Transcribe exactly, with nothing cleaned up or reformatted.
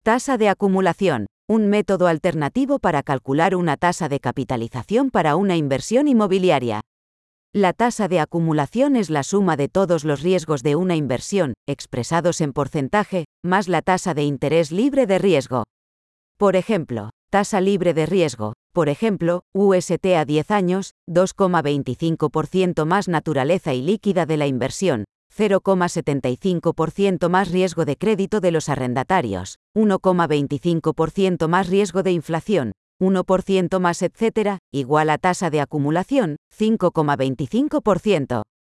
Tasa de acumulación. Un método alternativo para calcular una tasa de capitalización para una inversión inmobiliaria. La tasa de acumulación es la suma de todos los riesgos de una inversión, expresados en porcentaje, más la tasa de interés libre de riesgo. Por ejemplo, tasa libre de riesgo, por ejemplo, U S T a diez años, dos coma veinticinco por ciento más naturaleza y líquida de la inversión, cero coma setenta y cinco por ciento más riesgo de crédito de los arrendatarios, uno coma veinticinco por ciento más riesgo de inflación, uno por ciento más etcétera, igual a tasa de acumulación, cinco coma veinticinco por ciento.